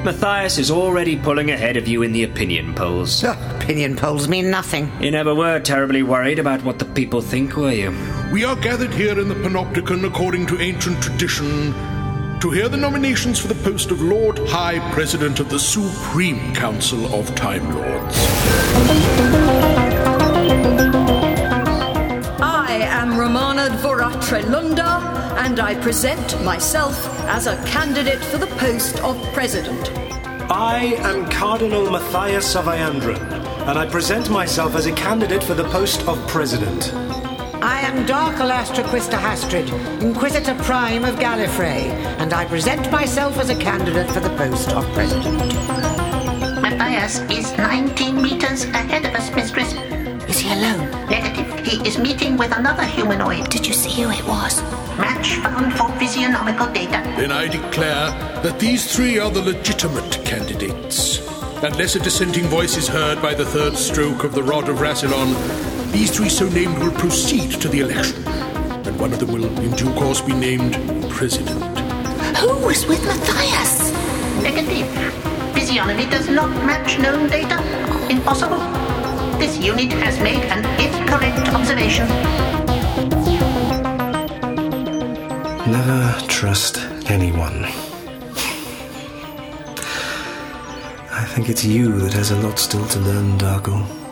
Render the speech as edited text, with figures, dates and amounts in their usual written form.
Matthias is already pulling ahead of you in the opinion polls. Opinion polls mean nothing. You never were terribly worried about what the people think, were you? We are gathered here in the Panopticon according to ancient tradition to hear the nominations for the post of Lord High President of the Supreme Council of Time Lords. I am Romana Dvora-Trelunda, and I present myself as a candidate for the post of President. I am Cardinal Matthias of Iandran, and I present myself as a candidate for the post of President. I am Dark Alastra Quista Hastrid, Inquisitor Prime of Gallifrey, and I present myself as a candidate for the post of President. Matthias is 19 meters ahead of us, Mistress. Is he alone? Negative. He is meeting with another humanoid. Did you see who it was? Match found for physiognomical data. Then I declare that these three are the legitimate candidates. Unless a dissenting voice is heard by the third stroke of the Rod of Rassilon, these three so named will proceed to the election, and one of them will in due course be named President. Who was with Matthias? Negative. Physiognomy does not match known data. Impossible. This unit has made an incorrect observation. Never trust anyone. I think it's you that has a lot still to learn, Darko.